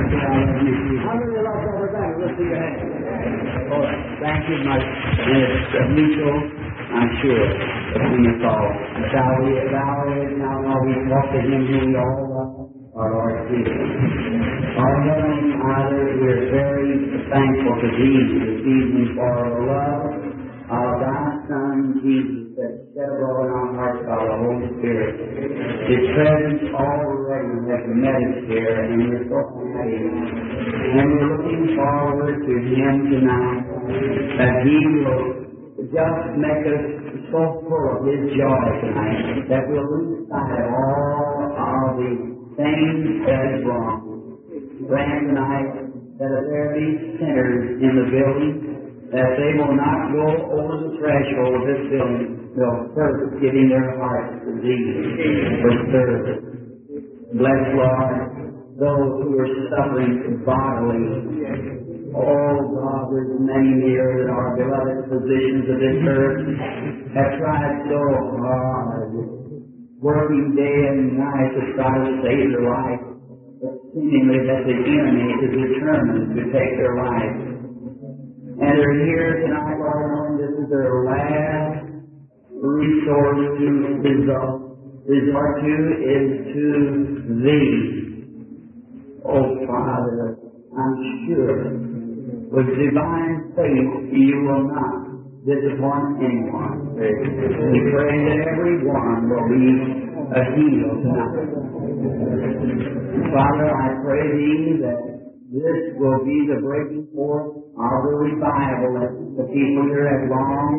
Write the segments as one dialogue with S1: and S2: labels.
S1: How many love over that? Let's see your hand. Oh, thank you much. And it's mutual, I'm sure, between us all. Shall we allow it now while we walk to Him who we all love, our Lord Jesus? Our Heavenly Father, we're very thankful to Thee this evening for the love of Thy Son, Jesus, that shed abroad in our hearts by the Holy Spirit. His presence already has met us here, and we're so happy. And we're looking forward to Him tonight, that He will just make us so full of His joy tonight, that we'll lose sight of all of the things that is wrong. Grant tonight that if there be sinners in the building, that they will not go over the threshold of this building without first giving their hearts to Thee for service. Bless, Lord, those who are suffering bodily. Oh, God, there's many here that our beloved physicians of this earth have tried so hard, working day and night to try to save their life, but seemingly that the enemy is determined to take their life. And they're here tonight, Lord, knowing this is their last resource to resort to is to Thee. Oh, Father, I'm sure with divine faith You will not disappoint anyone. We pray that everyone will be healed tonight. Father, I pray Thee that this will be the breaking forth of the revival that the people here have long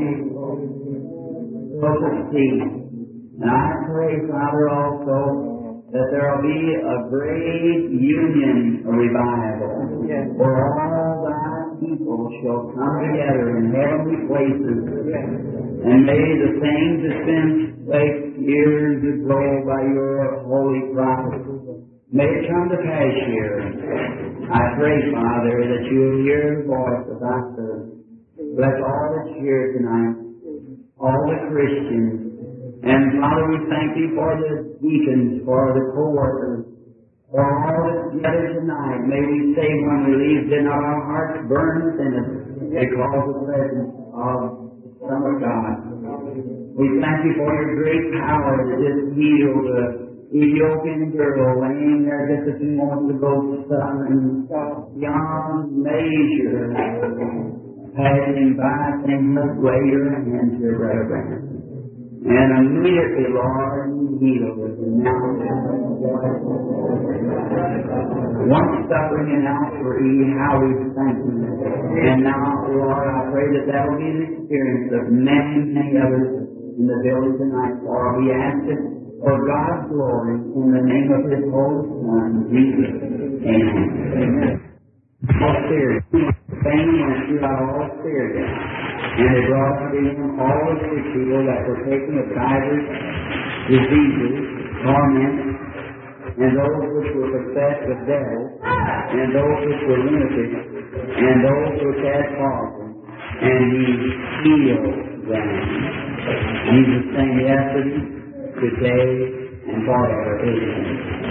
S1: to see. And I pray, Father, also that there will be a great union revival where all Thy people shall come together in heavenly places. And may the things that's been spake years ago by Your holy prophets, may it come to pass here. I pray, Father, that You will hear the voice of Thy servant. Bless all that's here tonight, all the Christians. And Father, we thank Thee for the deacons, for the co-workers, for all that's gathered tonight. May we say when we leave, did not our hearts burn within us because of the presence of the Son of God. We thank You for Your great power that just healed the Ethiopian girl laying there just a few moments ago, suffering beyond measure, passing by, saying, "Look, lay Your hands here, Brother Branham." And immediately, Lord, You healed us. And now, once suffering and now free, how we thank You. And now, Lord, I pray that will be the experience of many, many others in the building tonight. For we ask it for God's glory in the name of His Holy Son, Jesus. Amen. All Spirit, fame went throughout all Syria, and they brought unto Him all the sick people that were taken with divers diseases, torments, and those which were possessed with devils, and those which were lunatic, and those which had palsy, and He healed them. Jesus saying, yesterday, today, and forever. Amen.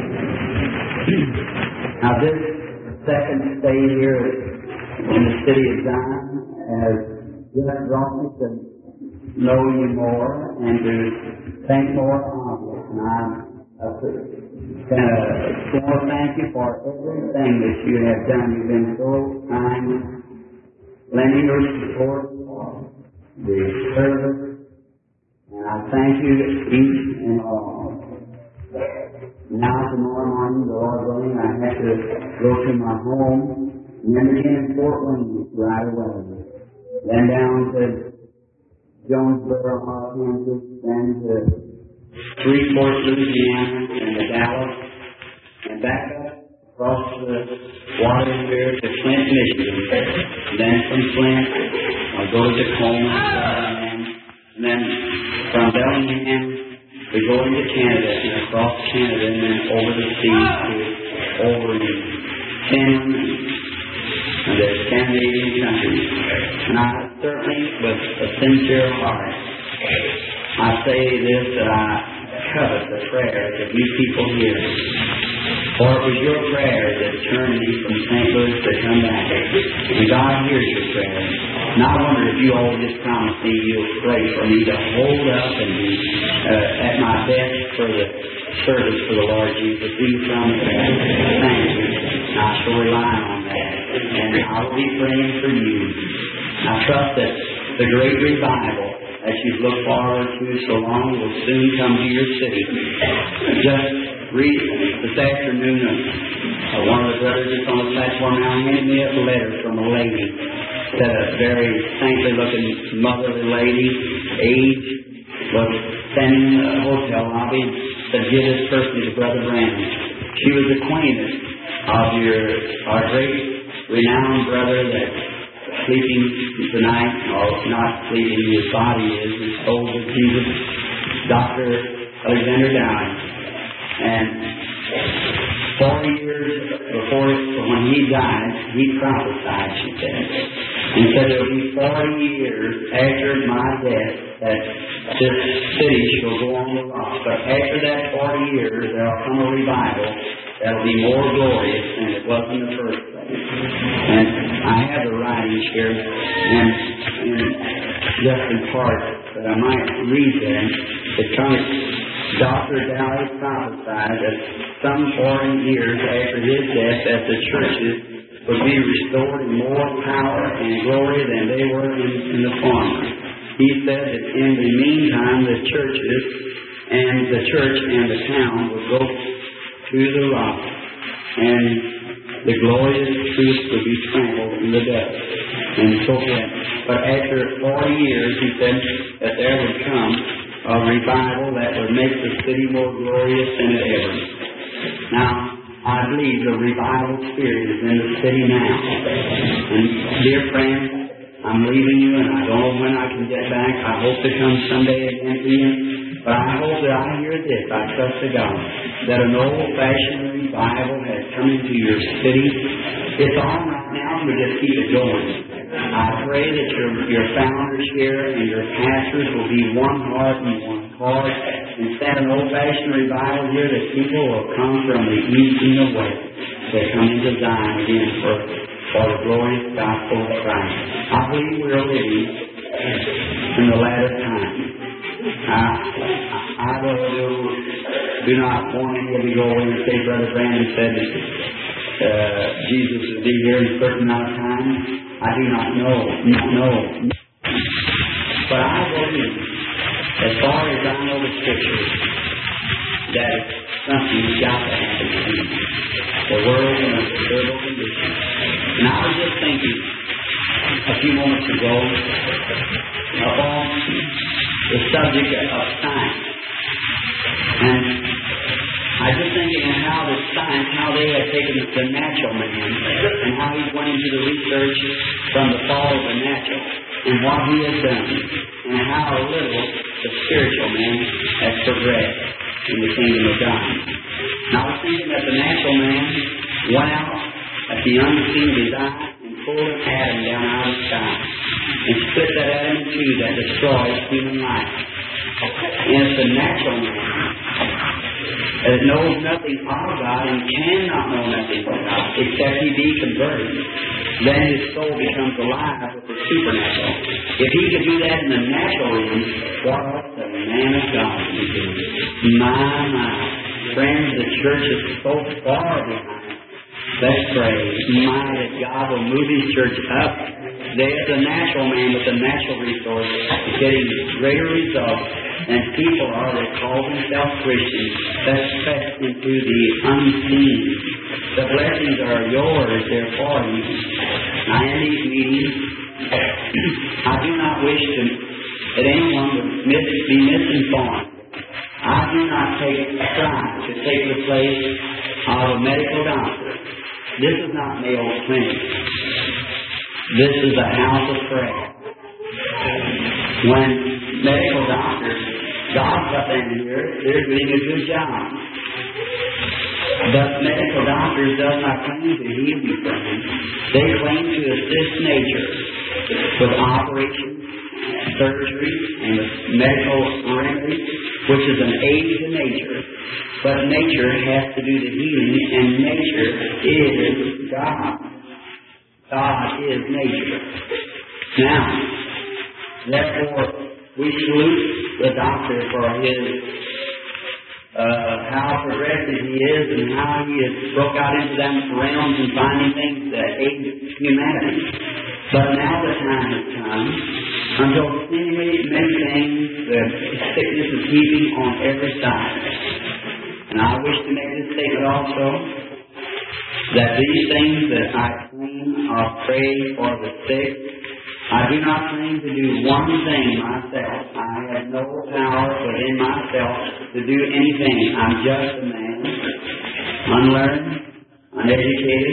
S1: Now this second stay here in the city of Zion has just brought me to know You more and to think more of You. And I want to thank You for everything that You have done. You've been so kind, lending Your support for the service. And I thank You each and all. Now tomorrow morning, the Lord willing, I have to go to my home and then again in Fort Wayne right away. Then down to Jonesboro, Arkansas, then to Shreveport, Louisiana, and to Dallas, and back up across the water here to Flint, Michigan. Then from Flint, I'll go to Tacoma, and then from Bellingham, we go into Canada and across Canada and then over the sea to over in Finland and the Scandinavian countries. And I certainly, with a sincere heart, I say this, that I covet the prayers of you people here. For it was your prayers that turned me from St. Louis to come back. And God hears your prayers. And I wonder if you all just promise me you'll pray for me to hold up and be at my best for the service for the Lord Jesus. Will you promise that? Thank you. And I shall rely on that. And I will be praying for you. I trust that the great revival that you've looked forward to so long will soon come to your city. Just read this afternoon, one of the brothers that's on the platform now handed me a letter from a lady, that a very saintly-looking motherly lady, aged, was standing in a hotel lobby and said, "Give this person to Brother Branham." She was acquainted of our great renowned brother that's sleeping tonight, or not sleeping, his body is, his soul is Jesus, Dr. Alexander Dowling. And 40 years before, when he died, he prophesied, she said. And said it will be 40 years after my death that this city shall go on the rocks. But after that 40 years, there will come a revival that will be more glorious than it was in the first place. And I have the writings here, and just in part, that I might read them. It comes, Dr. Dowling prophesied that some 40 years after his death that the churches would be restored in more power and glory than they were in the former. He said that in the meantime the church and the town would go to the rock, and the glorious truth would be trampled in the dust, and so forth. But after 40 years, he said that there would come a revival that would make the city more glorious than it ever. Now, I believe the revival spirit is in the city now. And dear friends, I'm leaving you, and I don't know when I can get back. I hope to come someday again to you. But I hope that I hear this. I trust to God that an old-fashioned revival has come into your city. It's on right now, but just keep it going. I pray that your founders here and your pastors will be one heart and one cause. Instead of an old-fashioned revival here, that people will come from the east and the west. They come into Zion again for the glorious gospel of Christ. I believe we're living in the latter time. I do not want any of you to go away and say Brother Brandon said that Jesus will be here in a certain amount of time. I do not know. But I believe, as far as I know the Scriptures, that something's got to happen to the world in a terrible condition. And I was just thinking a few moments ago upon the subject of science. And I was just thinking of how the science, how they have taken the natural man, and how he's went into the research from the fall of the natural, and what he has done, and how little the spiritual man has progressed in the kingdom of God. And I was thinking that the natural man went out at the unseen desire and pulled an atom down out of the sky and split that atom in two that destroys human life. And it's the natural man that knows nothing of God and cannot know nothing of God except he be converted. Then his soul becomes alive with the supernatural. If he could do that in the natural realm, what else the man of God can do? My. Friends, the church is so far behind. Let's pray. That God will move his church up. There's the natural man with the natural resource is getting greater results than people are that call themselves Christians. Let's press into the unseen. The blessings are yours, they're for you. Now in these meetings, I do not wish that anyone would be misinformed. I do not try to take the place of a medical doctor. This is not Mayo Clinic. This is a house of prayer. When medical doctors, God's up in here, they're doing a good job. But medical doctors does not claim to heal you from them. They claim to assist nature with operations, surgery, and with medical remedies, which is an aid to nature. But nature has to do the healing, and nature is God. God is nature. Now, therefore, we salute the doctor for his how progressive he is and how he has broke out into them realms and finding things that aid humanity. But now the time has come until seemingly many things, the sickness is heaving on every side. And I wish to make this statement also, that these things that I claim are pray for the sick, I do not claim to do one thing myself. I have no power within myself to do anything. I'm just a man, unlearned, uneducated,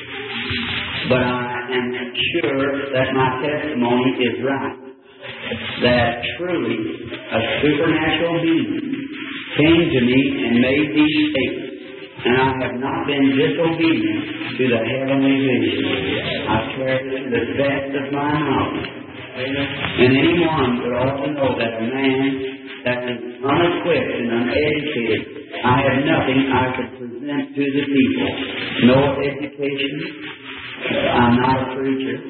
S1: but I am sure that my testimony is right, that truly a supernatural being came to me and made these statements, and I have not been disobedient to the heavenly vision. I swear this to the best of my knowledge. And anyone would also know that a man that is unequipped and uneducated, I have nothing I could present to the people. No education. I'm not a preacher.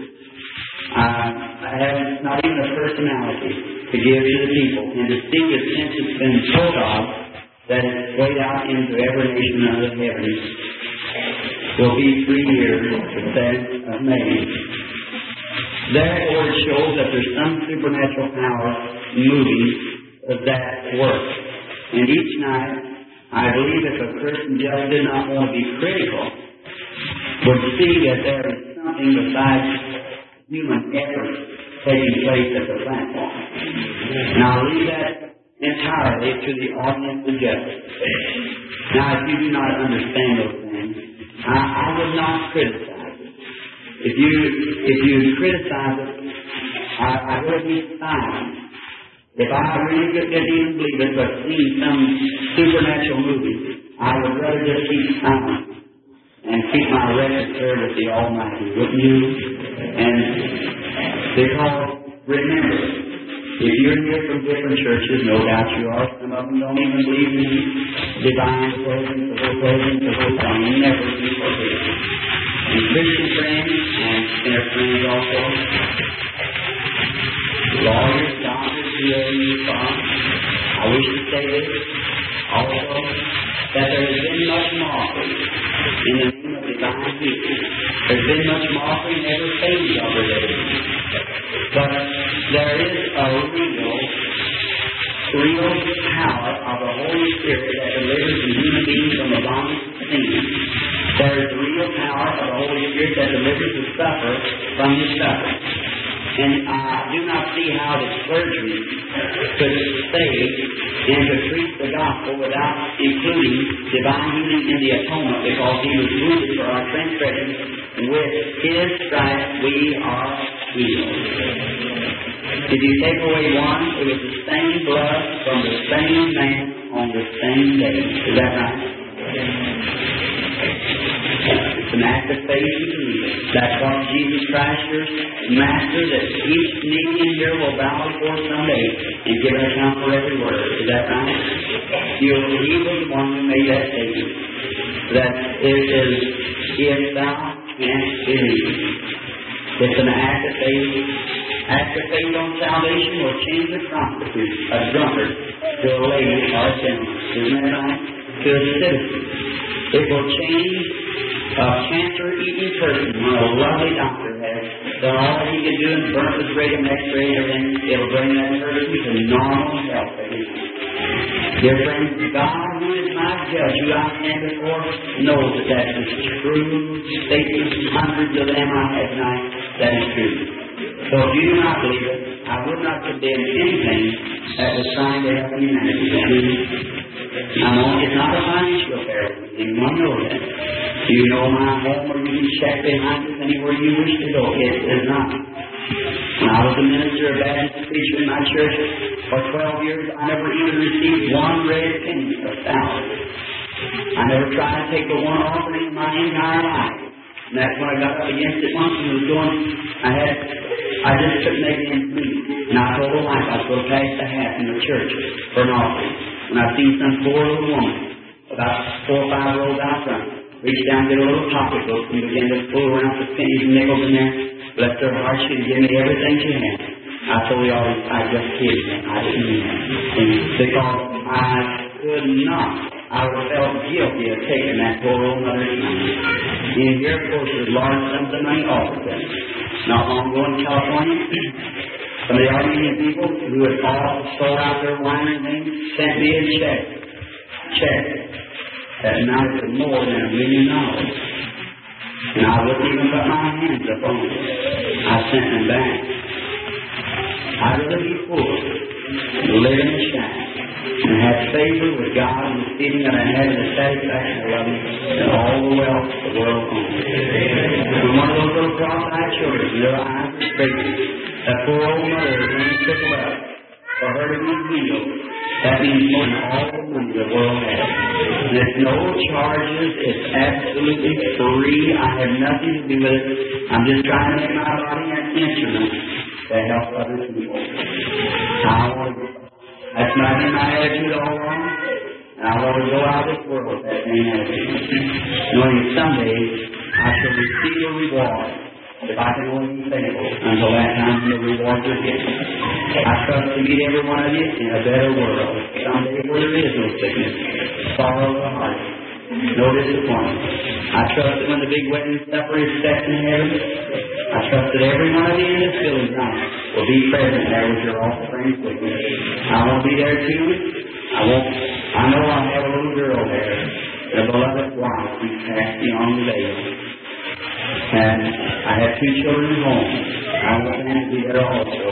S1: I have not even a personality to give to the people. And to see the sense it's been told of, that it's played out into every nation under the heavens, will be 3 years, the 7th of May. Therefore, it shows that there's some supernatural power moving that works. And each night, I believe if a person just did not want to be critical, would see that there is something besides human effort taking place at the platform. And I'll leave that entirely to the audience to judge. Now, if you do not understand those things, I would not criticize it. If you criticize it, I would be silent. If I really didn't even believe it, but see some supernatural movie, I would rather just keep silent and keep my record clear with the Almighty, wouldn't you? And because, remember, if you're here from different churches, no doubt you are. Some of them don't even believe in divine presence, the whole presence, the whole thing. Never be forbidden. And Christian friends, and sinner friends also, lawyers, doctors, POUs, I wish to say this also, that there has been much mockery in the name of divine healing. There's been much mockery in every phase of religion. But there is a real power of the Holy Spirit that delivers the human being from the bondage of sin. There is a real power of the Holy Spirit that delivers the sufferer from his suffering. And I do not see how the clergy could save and to preach the gospel without including divine healing in the atonement, because he was wounded for our transgressions, and with his stripes we are healed. If you take away one, it was the same blood from the same man on the same day. Is that right? It's an act of faith and belief. That's what Jesus Christ, your Master, that each knee in here will bow before someday and give an account for every word. Is that right? He was the one who made that statement. That it is, if thou canst believe. It's an act of faith. Act of faith on salvation will change a prostitute, a drunkard, to a lady or a gentleman. Isn't that right? To a citizen. It will change a cancer-eating person when a lovely doctor has done all he can do and burnt his radium X-ray, and it'll bring that person to normal health again. Dear friends, God, who is my judge, who I stand before, knows that that's a true statement. Hundreds of them I have tonight, that is true. So if you do not believe it, I would not condemn anything that was trying to help humanity. It's not a financial affair. Anyone knows that. You know my home, or you can check behind us anywhere you wish to go. It is not. When I was a minister, a Baptist preacher in my church for 12 years, I never even received one red penny of salary. I never tried to take the one offering in my entire life. And that's when I got up against it once and was going, I just couldn't make ends meet. And I told the wife I was going to pass the hat in the church for an offering. When I seen some poor little woman about 4 or 5 rows out front. Reached down, get a little pocketbook, and began to fool around with pennies and nickels in there. Bless her heart, she'd give me everything she had. I told you all, I just kidded her. I didn't mean that. And because I could not, I would have felt guilty of taking that poor old mother's money. And here, of course, there's large sums of money offered them. Not long ago in California, some of the Armenian people who had all sold out their wine and things sent me a check that amounted to more than $1 million. And I wouldn't even put my hands up on it. I sent them back. I'd rather be poor, live in the shack, and have favor with God and the feeling that I had the satisfaction of loving than all the wealth the world owns. When one of those little cross-eyed children, their eyes were straight, that poor old mother was trickle up for her to be healed, that means more than all the money the world has. There's no charges. It's absolutely free. I have nothing to do with it. I'm just trying to make my body an instrument to help other people. That's not been my attitude all along. And I want to go out of this world with that same attitude, knowing that someday I shall receive a reward if I can only be faithful until that time when the rewards are given. I trust to meet every one of you in a better world, someday where there is no sickness, sorrow, or heart, no disappointment. I trust that when the big wedding supper is set in heaven, I trust that every one of you in this building tonight will be present there with your offspring with me. I won't be there too. I know I'll have a little girl there, the beloved wife who's passed beyond the veil. And I have 2 children at home. I want them to be there also.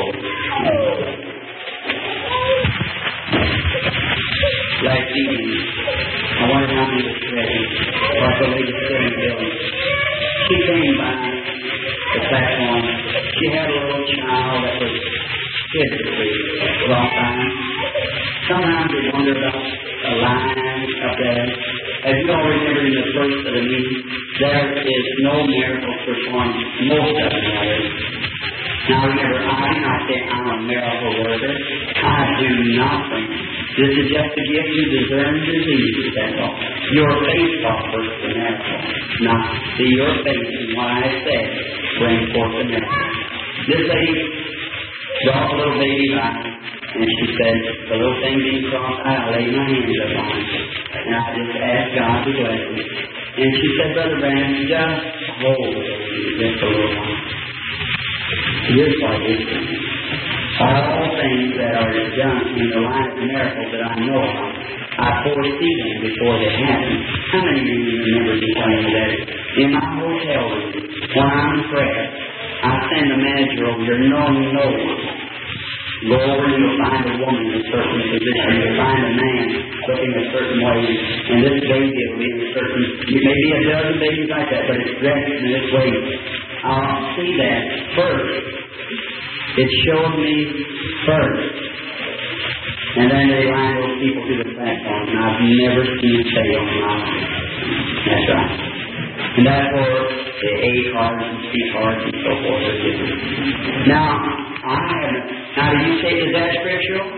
S1: Last evening, I wondered how many was ready. Like the lady still in the building. She came by the platform. She had a little child that was physically cross-eyed. Sometimes we wonder about a line up there. As you all remember in the first of the meeting, there is no miracle performed. Most of them are. Now remember, I do not say I'm a miracle worker. I do nothing. This is just to give you discern diseases, that's all. Your faith offers the miracle. Not see your faith in what I said bring forth the miracle. This lady brought a little baby by, and she said, the little thing being cross-eyed, I laid my hands upon it. And I just asked God to bless it. And she said, Brother Branham, just hold it just a little while. Here's what it is. All things that are done in the line of miracles that I know of, I foresee them before they happen. How many of you remember me telling you that? In my hotel room, when I'm in prayer, I send the manager over here, no one. Go over and you'll find a woman in a certain position. You'll find a man looking a certain way. And this baby will be in a certain... Maybe a dozen babies like that, but it's dressed in this way. I'll see that first. It showed me first. And then they line those people to the platform. And I've never seen it fail in my life. That's right. And that's where the A cards and C cards and so forth are given. Now, Now, do you take is that scriptural?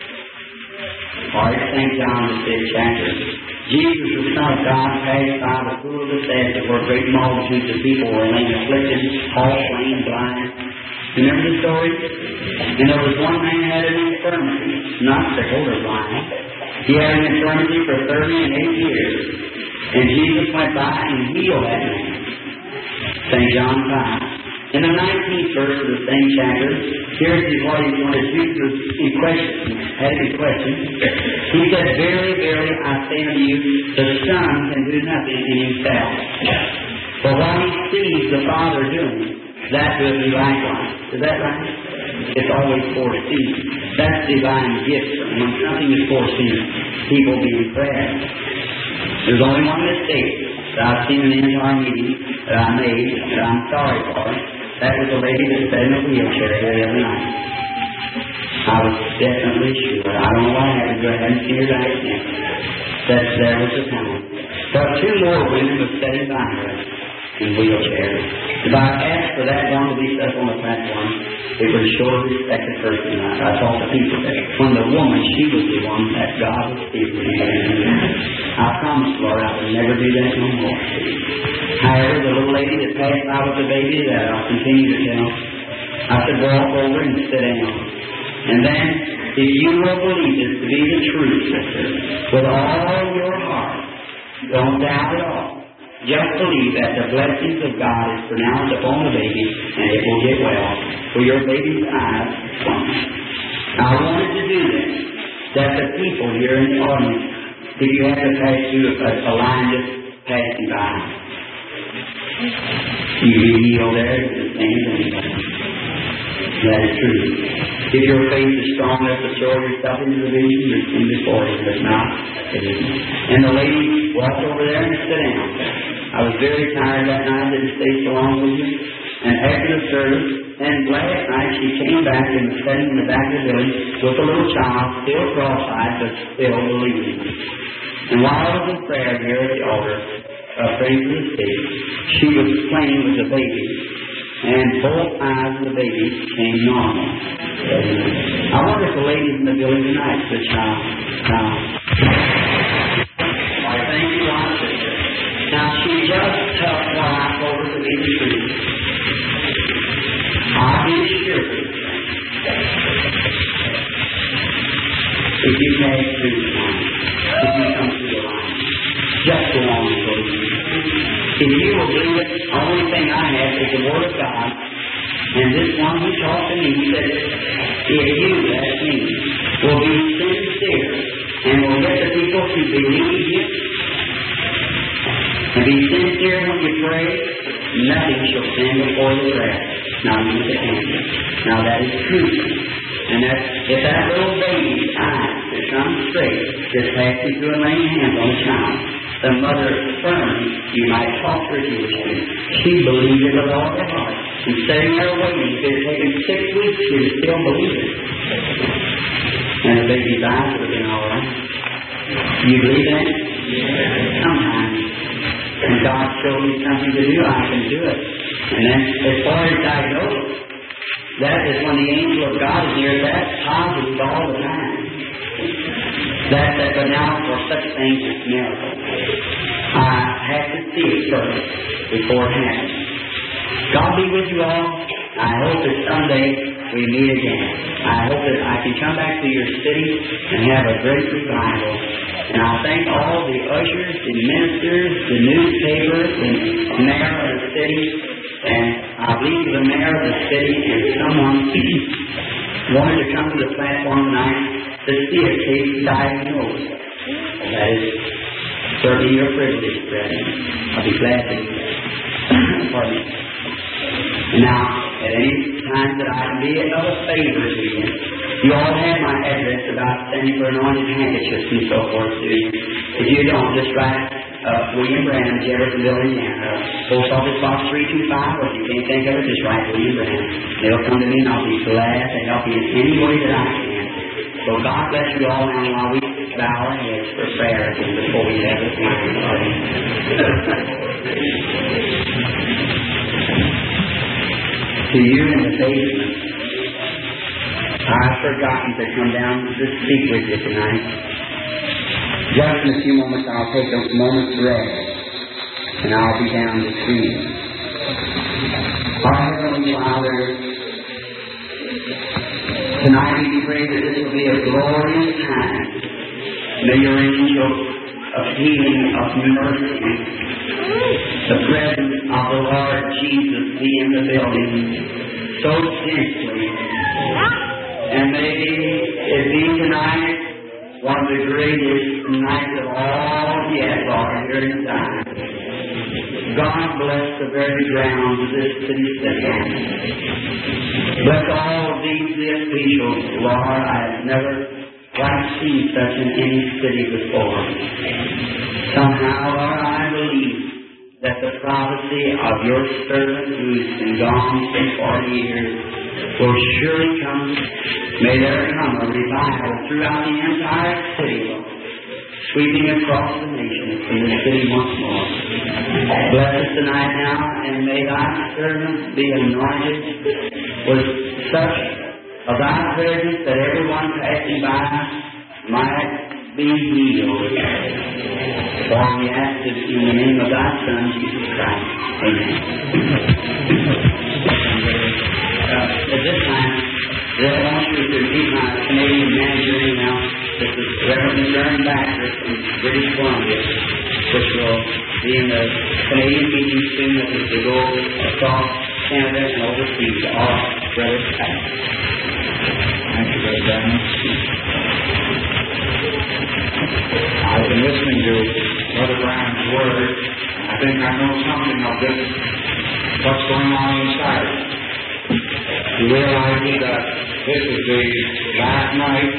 S1: Or St. John, the 6th chapter. Jesus, the Son of God, passed by the pool of Bethesda, where great multitudes of people were laying afflicted, all lame, blind. Remember the story? And there was one man who had an infirmity, not crippled or blind. He had an infirmity for 38 years. And Jesus went by and healed that man. St. John 5. In the 19th verse of the same chapter, here's what he wanted to do in question. He said, Verily, verily, I say unto you, the Son can do nothing in himself. For what he sees the Father doing, that will be likewise. Is that right? It's always foreseen. That's divine gift. When something is foreseen, people being prayer. There's only one mistake that I've seen in the entire meeting that I made, that I'm sorry for. That was a lady that sat in a wheelchair here the other night. I was definitely sure. I don't know what happened, but I haven't seen her back yet. That there was the time. But 2 more women were sitting by her in wheelchairs. If I asked for that one to be set on the platform, it would show a respected person. I told the people that when the woman, she was the one that God was speaking to. I promise promise, Lord, I will never do that no more. However, the little lady that passed by with the baby, that I'll continue to tell, I said, walk over and sit down. And then, if you will believe this to be the truth, sister, with all your heart, don't doubt at all. Just believe that the blessings of God is pronounced upon the baby, and it will get well, for your baby's eyes are I wanted to do this, that the people here in the audience, if you have to pass through a line just passing by, you be healed there, the same thing. That is true. If your faith is strong enough to throw yourself into the vision, you're in before it. If not, it isn't. And the lady walked over there and sat down. I was very tired that night, didn't stay so long with you. And after the service, and last night she came back and was sitting in the back of the building with a little child, still cross-eyed, but still believing. And while I was in prayer here at the altar, praying for the sick, she was playing with the baby. And both eyes of the baby came normal. I wonder if the ladies in the building tonight could child. I thank you, our sister. Now, she just took what I told her to be the truth. I'll be sure if you pass through the line, if you come through the line, just go on and go. If you will believe it, the only thing I have is the Word of God. And this one who talked to me said, if you, that's me, will be sincere and will get the people to believe you and be sincere when you pray, nothing shall stand before the prayer. Now you can answer. Now that is true. And that if that little baby's eyes that come straight, just passing through and laying hands on the child, the mother affirmed, you might talk to her if you wish to. She believed it with all her heart. And sitting there waiting, if it had taken 6 weeks, she would still believe it. And the baby's eyes would have been all right. You believe that? Yeah. Sometimes. When God showed me something to do, I can do it. And then, as far as diagnosis, that is when the angel of God is near, that's positive all the time. That's but now for such things as miracles. I have to see it first before it happens. God be with you all. I hope that someday we meet again. I hope that I can come back to your city and have a great revival. And I thank all the ushers, the ministers, the newspapers, the mayor of the city, and I believe the mayor of the city and someone wanted to come to the platform tonight to see a case diagnosed. That is certainly your privilege, brethren. I'll be glad to do that. Pardon me. And now, at any time that I can be of a favor to you, you all have my address about sending for anointed handkerchiefs and so forth to you. If you don't, just write William Branham, Jeffersonville, Indiana. Post Office Box 325, or if you can't think of it, just write William Branham. They'll come to me and I'll be glad to help you in any way that I can. So God bless you all now while we bow our heads for prayer again before we have this morning party. To you in the basement, I've forgotten to come down to speak with you tonight. Just in a few moments, I'll take a moment's rest, and I'll be down to see you. Our Heavenly Father, tonight we pray that this will be a glorious time. May your angels of healing, of mercy, the presence of the Lord Jesus be in the building so densely. And may it be tonight one of the greatest nights of all yet, Lord, here in time. God bless the very ground of this city stand. Bless all of these officials, Lord. I have never quite seen such in any city before. Somehow, Lord, I believe that the prophecy of your servant who's been gone since 40 years will surely come. May there come a revival throughout the entire city, sweeping across the nation from the city once more. Bless us tonight now, and may thy servants be anointed with such of thy presence that everyone passing by might be healed. For we ask it in the name of thy Son, Jesus Christ. Amen. At this time, I want you to meet my Canadian manager now. This is Reverend Vern Baxter from British Columbia, which will be in the Canadian meeting soon as they go across Canada and overseas to all brothers past.
S2: Thank you, Brother Daniel. I've been listening to Brother Brown's word, and I think I know something of this, what's going on inside. You realize that this is the last night.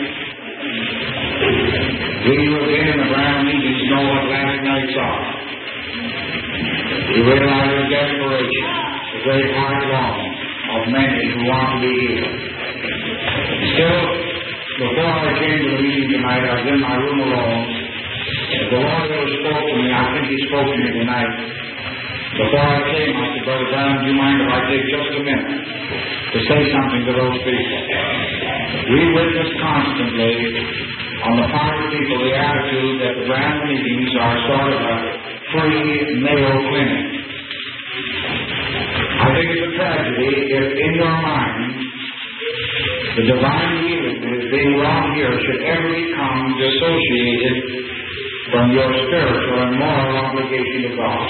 S2: We who have been in the Brown meetings know what last nights are. You realize the desperation, the great heart longing of many who want to be healed. Still, before I came to the meeting tonight, I was in my room alone. The Lord ever spoke to me. I think He spoke to me tonight. Before I came, I said, Brother Brown, do you mind if I take just a minute to say something to those people? We witness constantly on the part of people the attitude that the Brown meetings are sort of a free Mayo Clinic. I think it's a tragedy if in your mind the divine healing that is being wrought here should ever become dissociated from your spiritual and moral obligation to God.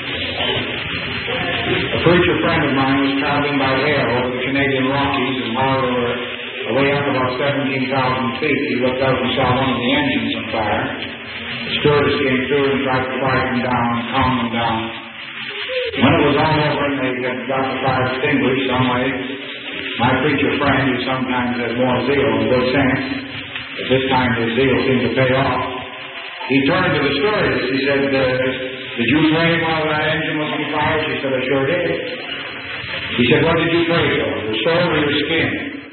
S2: A preacher friend of mine was traveling by air over the Canadian Rockies, and while they were away up about 17,000 feet, he looked out and saw one of the engines on fire. The stewardess came through and tried to quiet them down and calm them down. When it was all over and they had got the fire extinguished some way, my preacher friend, who sometimes has more zeal and good sense, but this time his zeal seemed to pay off, he turned to the stewardess. He said, did you pray while that engine was on fire? She said, I sure did. He said, what did you pray for? The soul or your skin?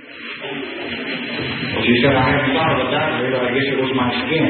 S2: Well, she said, I haven't thought of it that way, but I guess it was my skin.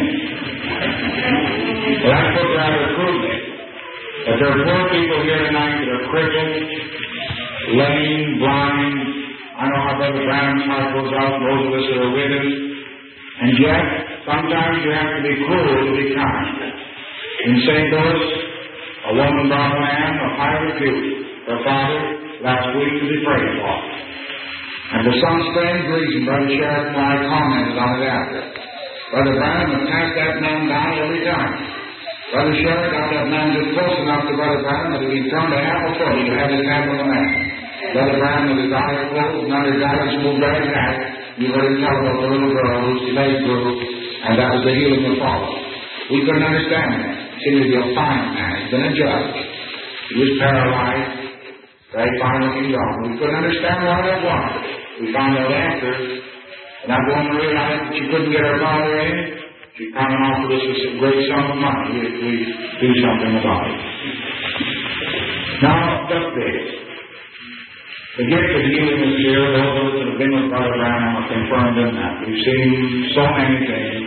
S2: Well, that's put rather crudely. But there are poor people here tonight that are crippled, lame, blind. I know how Brother Brown's heart goes out, those of us that are widows. And yet, sometimes you have to be cruel to be kind. In St. Louis, a woman brought a man of high repute, her father, last week to be prayed for. And for some strange reason, Brother Sheriff and I commented on it after. Brother Brown would pass that man down every time. Brother Sheriff got that man just close enough to Brother Brown that if he turned a half a foot, he could have his hand on the man. Brother Brown, with his eyes closed and under guidance, moved right back. You heard him tell about the little girl whose leg grew, and that was the healing of follow. We couldn't understand that. He seemed to be a fine man. He's been a judge. He was paralyzed, very fine-looking dog. We couldn't understand why that was. We found out after, and that woman realized that she couldn't get her father in. She counted off with us a great sum of money if we do something about it. Now, just this. The gift of healing is here. Those of us that have been with Brother Brown are confirmed in that. We've seen so many things.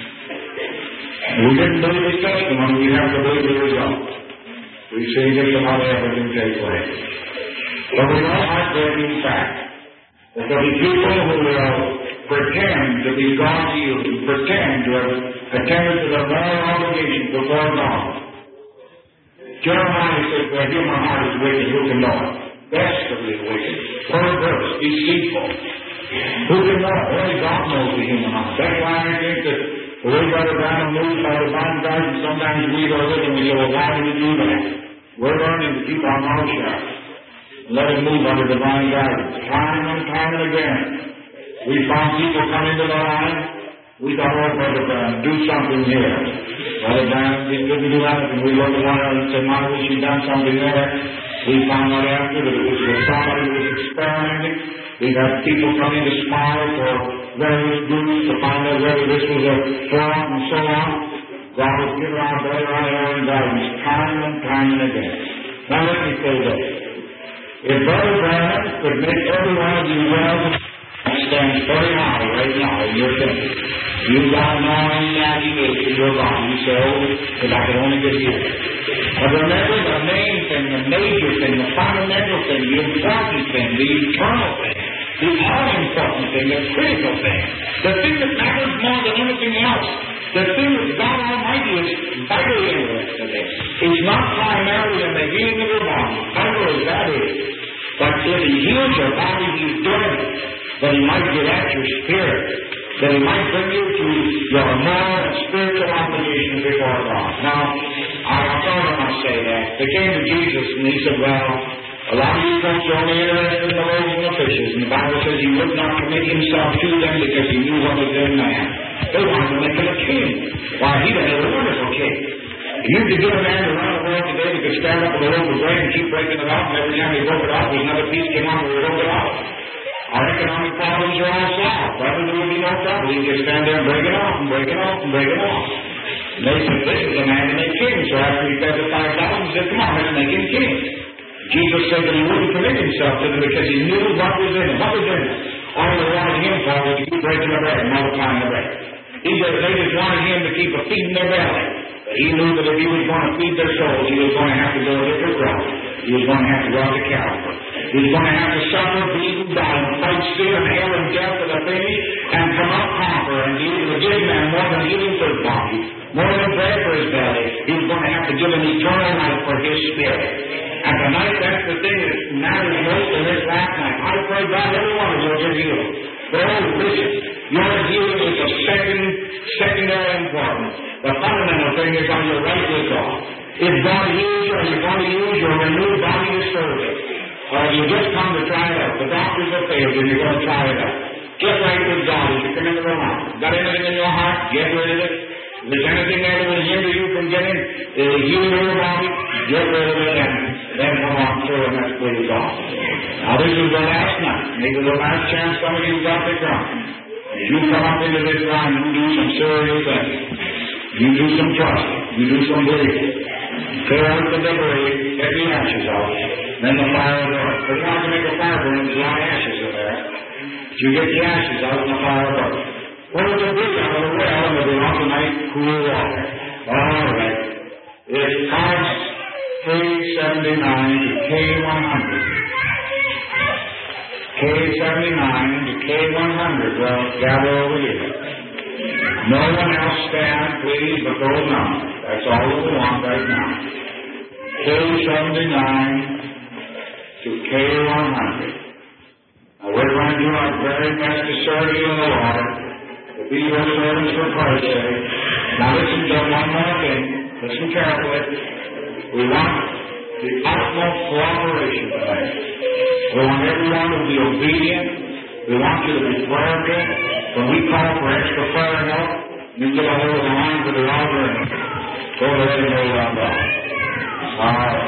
S2: We didn't believe his testimony. We have to believe the result. We've seen just about everything take place. But we know heartbreaking fact that there be people who will pretend to be God-healed and pretend to have attended to their moral obligations before God. Jeremiah says, the human heart is wicked, who can know it? Desperately wicked, perverse, deceitful. Who can know? Only God knows the human heart. That's why I think that the way Brother Brown moves by the divine guidance, sometimes we go with him and we say, well, why do we do that? We're learning to keep our mouth shut and let him move under divine guidance. Time and time and again, we found people come into the line. We thought, oh, Brother Brown, do something here. Brother Brown, he couldn't do anything. We looked at one another and said, Mom, wish you'd done something there. We found out after that it was somebody who was experimenting. We had people coming to smile for various groups to find out whether this was a fraud and so on. God has given our brother and guidance time and time and again. Now let me say this. If Brother Brown could make every one of you well, that stands very high right now in your thinking. You've got no imagination in your body. You say, oh, if I could only get here. But remember the main thing, the major thing, the fundamental thing, the important thing, the eternal thing, the all-important thing, the critical thing, the thing that matters more than anything else, the thing that God Almighty is vitally It's not primarily in the healing of your body. Vital as that is. But if He heals your body, He's doing it. That He might get at your spirit. That He might bring you to your moral and spiritual obligations before God. Now, I thought I must say that. They came to Jesus and He said, well, a lot of you folks are only interested in the loaves and the fishes. And the Bible says He would not commit Himself to them because He knew what was in man. They wanted to make Him a king. Why, He was a wonderful king. If you could get a man around the world today that could stand up with a loaf of bread and keep breaking it off, and every time he broke it off, there's another piece came out and he broke it off. Our economic problems are all solved. Brother, there would be no trouble. You just stand there and break it off and break it off and break it off. And they said, this is a man to make king. So after he fed the 5,000, he said, come on, let's make him king. Jesus said that He wouldn't commit Himself to them because He knew what was in him. What was in him? All they wanted Him for was to keep breaking the bread and multiplying the bread. They just wanted Him to keep feeding their belly. But He knew that if He was going to feed their souls, He was going to have to go a different route. He was going to have to go out to Calvary. He was going to have to suffer, bleed, and die, and fight sin and hell and death to the finish, and come up conqueror, and to give man more than healing for his body, more than bread for his belly. He was going to have to give him eternal life for his spirit. And tonight, that's the thing that matters most in this last night. I pray God every one of you will get healed. But oh, listen, your healing is of secondary importance. The fundamental thing is on your right with God. If God heals you, are you going to use your renewed body to serve Him? Or have you just come to try it out? The doctors have failed you, you're going to try it out. Get right with God as you come into the line. Got anything in your heart? Get rid of it. If there's anything there that will hinder you from getting healing in your body, get rid of it and then come on through and let's please God. Now this is the last night. Maybe the last chance some of you got to come. As you come up into this line, you do some serious things. You do some trusting. You do some believing. Clear out the debris, get the ashes out, then the fire burns. But you have to make a fire burn, there's a lot of ashes in there. You get the ashes out and the fire burns. What will it be out of the well and there'll be lots of nice, cool water? All right. It's cards K79 to K100. K79 to K100. Well, gather over here. No one else stand, please, but those numbers. That's all we want right now. K79 to K100. Now, we're going to do our very best to serve you in the Lord, to be your servants for Christ's sake. Now, listen to one more thing. Listen carefully. We want the utmost cooperation tonight. We want everyone to be obedient. We want you to be prayerful. When we call for extra prayer and help, you get a hold of the line for the altar and go ahead and hold on down. All right.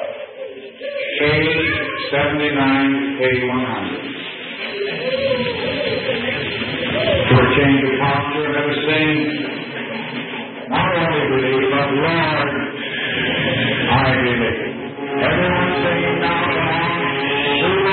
S2: K79 to K100. For a change of posture, let us sing. Not only believe, but Lord, I believe. Everyone singing now, come on.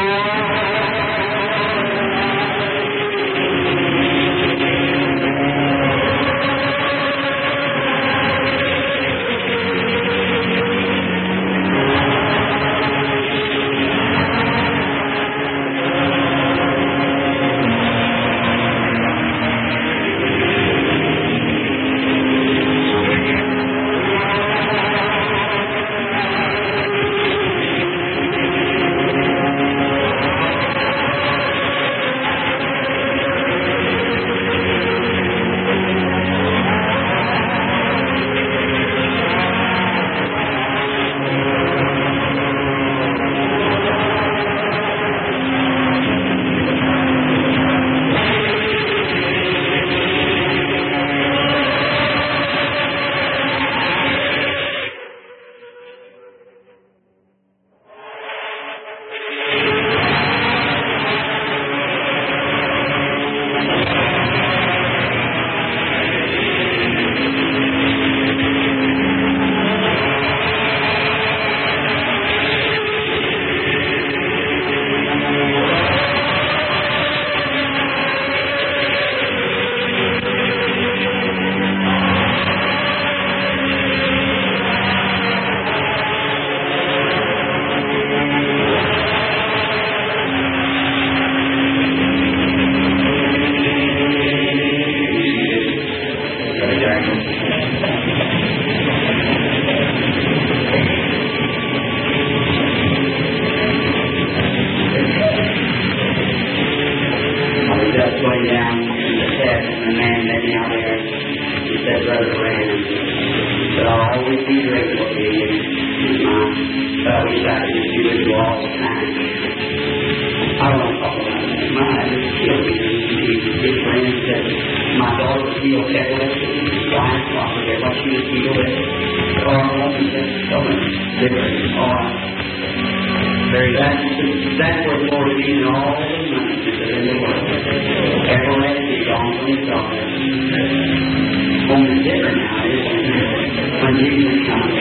S1: always be grateful to you. I wish I could be with you all the time. I don't want to talk about it. My life is still good friends that my daughter was healed epilepsy. Blind, so I forget what she was healed with. Or I won't be different. That's where Lord is in all the money in the world. Epilepsy gone from his daughter. Only different now is when Jesus comes.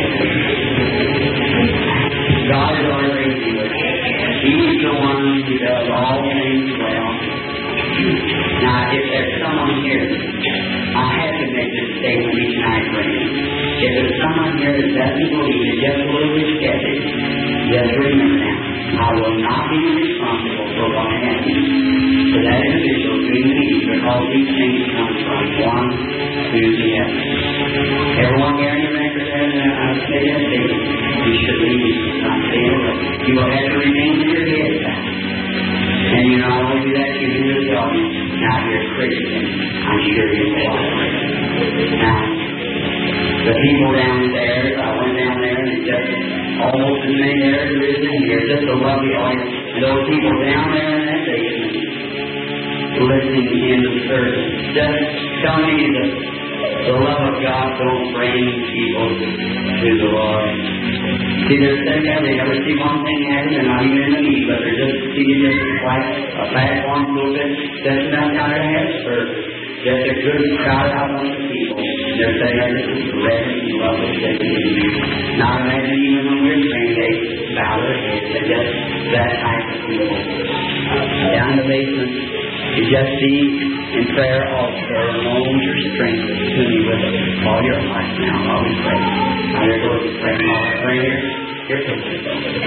S1: God is our great healer. He's the one who does all things well. Now, if there's someone here, I have to make this statement each night for you. If there's someone here that doesn't believe it, just a little bit skeptic, just remember now, I will not be responsible for what happens to that individual through me, because these things come from one to the other. Everyone here in your record there, I say that statement, you should leave me something. You will have to remain with your head down. And you not only do that, you do it well. Now you're a Christian. I'm sure you'll be all right. Now, the people down there, I went down there and it's just almost as many there as there is in here. Just a lovely audience. And those people down there in that basement listening in the service. Just telling me that the love of God don't bring people to the Lord. See, they're sitting there, they never see one thing happen, they're not even in the meeting, but they're just seated just like a platform, a little bit, just enough down there to have service. Just a good crowd out of the people. They're sitting there, this is reverent and lovely. Not imagine even when we're praying, they bow their heads. They're just that type of people. Down in the basement, you just see in prayer also, loan your strength to me with all your heart now while we pray. Now there goes the prayer. All the prayers, your pictures.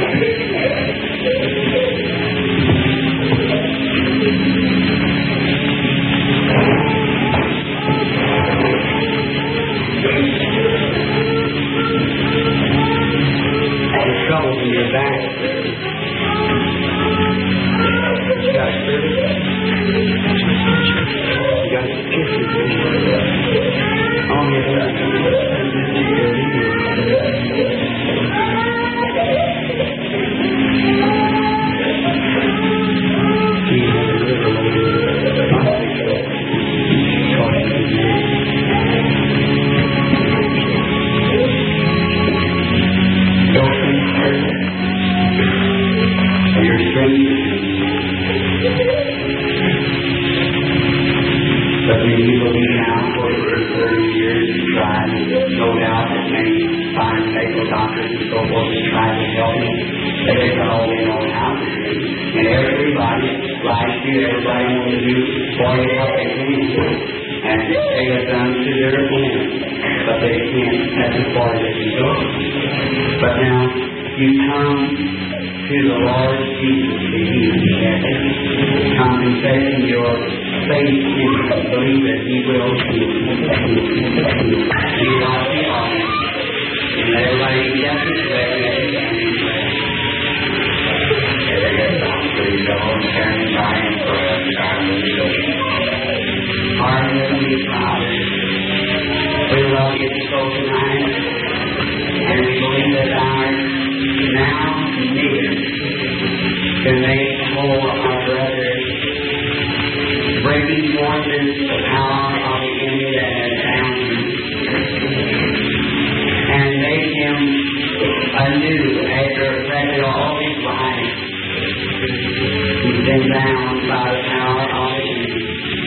S1: All the troubles in your back. You got service. You got kisses. Oh, your strength. But when you believe now for 30 years, you tried, no doubt that many fine medical doctors and so forth have tried to help you. But they all they know how to do. And everybody likes you, everybody wants to do for you what they can. And they have done to their hand, but they can't. That's as far as they can go. But now, you come to the Lord Jesus to heal you. Come confessing your faith in Him, believe that He will heal you. You want the audience. And let everybody get this way, and be ready. Please go and stand by and pray. Our Heavenly Father, we love you so tonight, and we believe that our now near to make whole our brother, breaking forth this power of the enemy that has bound him, and make him anew after affecting all his life. He's been bound by the power of the enemy.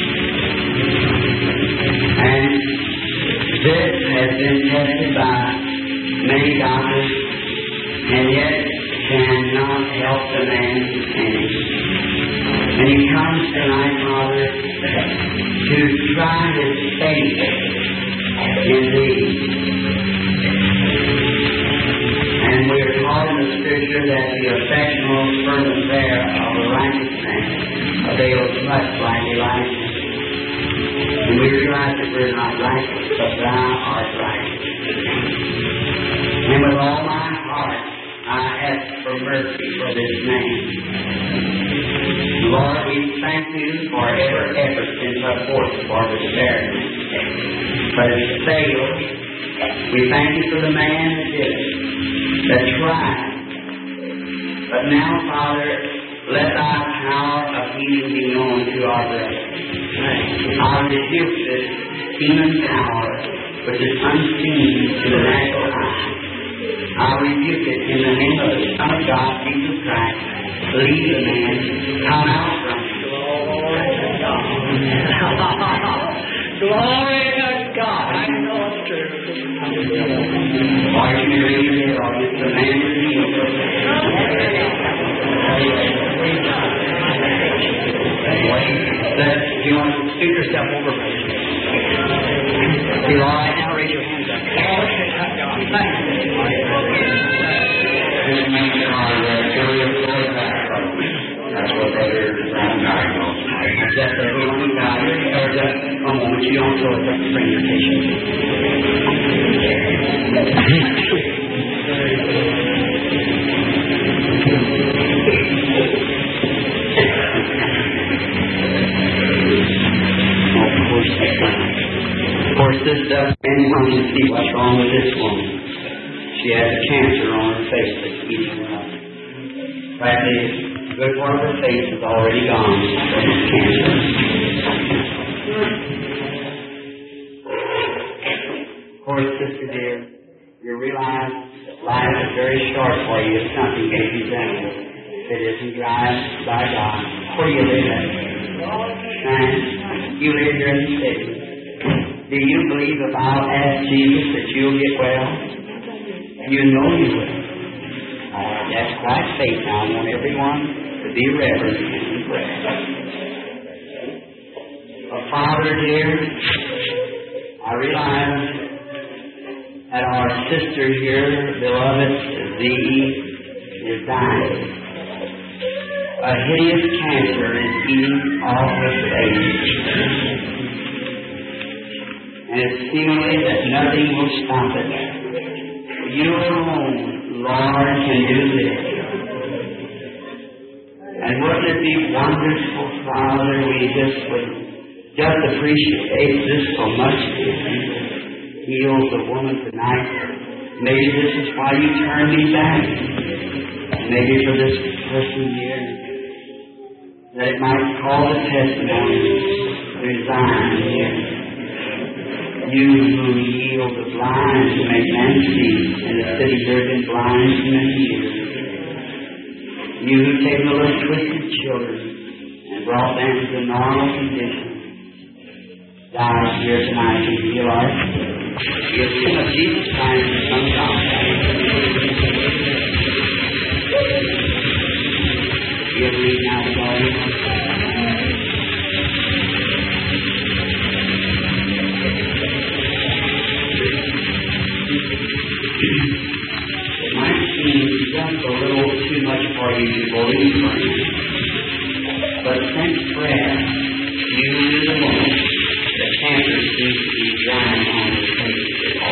S1: And this has been tested by many doctors, and yet cannot help the man any. And he comes tonight, Father, to try his faith in Thee. And we are taught in the Scripture that the effectual fervent prayer of a righteous man avails much like Elijah. And we realize that we're not righteous, but Thou art righteous. And with all my heart, I ask for mercy for this man. Lord, we thank You for every effort been put forth for the experiment. But it's failed We thank you for the man that did it, that tried. But now, Father, let thy power of healing be known to our brethren. I rebuke this demon power which is unseen to the natural eye. I rebuke it in the name of the Son of God, Jesus Christ. Leave the man, come out from him.
S3: Glory to God. I know it's true.
S1: Or you may read it, or it's the man revealed.
S3: If you want to scoot yourself over, if you're all right now, raise your hands up.
S2: This man are serious lower back problems. That's what Brother Brown diagnosed.
S1: Just everyone got it, or just a moment, you don't throw it up to bring your patient. Of course, this doesn't anyone can see what's wrong with this woman. She has a cancer on her face that's eating her up. Practically, a good part of her face is already gone from this cancer. Of course, sister dear, you realize that life is very short for you if something can be done. It isn't driven by God. Where you live at? And you live here in the city. Do you believe if I'll ask Jesus that you'll get well? You know you will. That's quite faith. Now I want everyone to be reverent and pray. Father dear, I realize that our sister here, beloved Z, is dying. A hideous cancer is eating off her face. And it's seemingly that nothing will stop it. You alone, Lord, can do this. And wouldn't it be wonderful, Father, we would just appreciate this so much. Heal the woman tonight. Maybe this is why you turned me back. Maybe for this person here, that it might call the testimony to Zion here. You who healed the blind to make men see, and the city here been blind for many years. You who take the little twisted children and brought them to the normal condition. God here tonight to heal our sick. The name of Jesus Christ, the Son of God. Give me now, Lord. It might seem just a little too much for you to believe for me. But since prayer, you knew the moment the cancer seems to be drying on your face.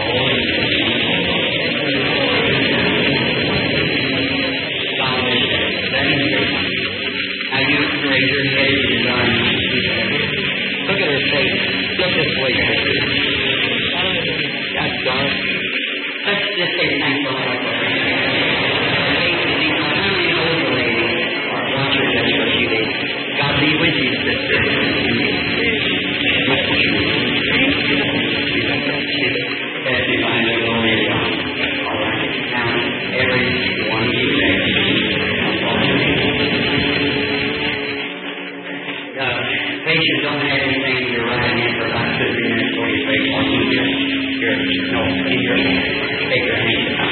S1: Now you raise your head to the garden. Look at her face. Look this way. That's God. Let's just say thank you, Lord. Watch her just for a few days. God be with you, sister. Testify the glory of God. All right. Now, every one of you there. Patients don't have anything in your right hand for about 2 minutes before you pray for them. Keep your hand. Take your hand out.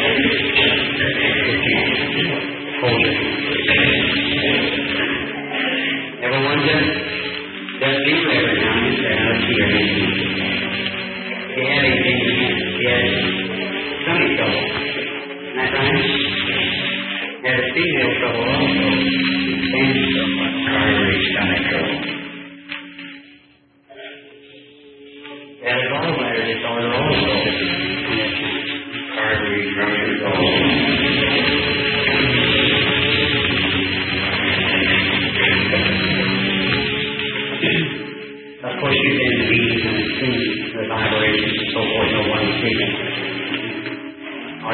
S1: Hold it. Everyone just be reverent now and say, let's see your hand. If you have anything in your hand, you have stomach trouble. Isn't that right? You have female trouble also. Same trouble. Cardiac stomach trouble. You have a gallbladder disorder also. Cardiac drumming also. Of course, you've been reading and seeing the vibrations and so forth, no one is taking